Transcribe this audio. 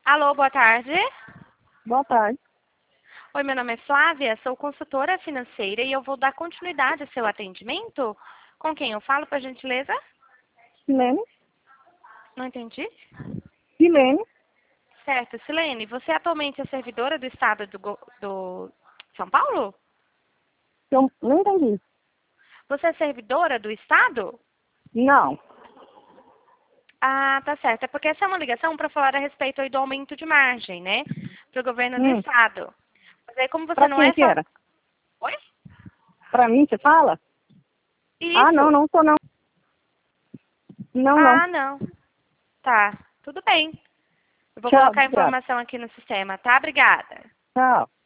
Alô, boa tarde. Boa tarde. Oi, meu nome é Flávia, sou consultora financeira e eu vou dar continuidade ao seu atendimento. Com quem eu falo, por gentileza? Silene? Não entendi. Silene? Certo, Silene, você atualmente é servidora do Estado do São Paulo? Eu não entendi. Você é servidora do Estado? Não. Ah, tá certo. É porque essa é uma ligação para falar a respeito aí do aumento de margem, né? Para o governo do Estado. Mas aí, como você Pra não quem é que só... era? Oi? Pra mim, você fala? Ah, não, Isso. não sou não. Não, não. Ah, não. Tá. Tudo bem. Eu vou Tchau, colocar a obrigada. informação aqui no sistema, tá? Obrigada. Tchau.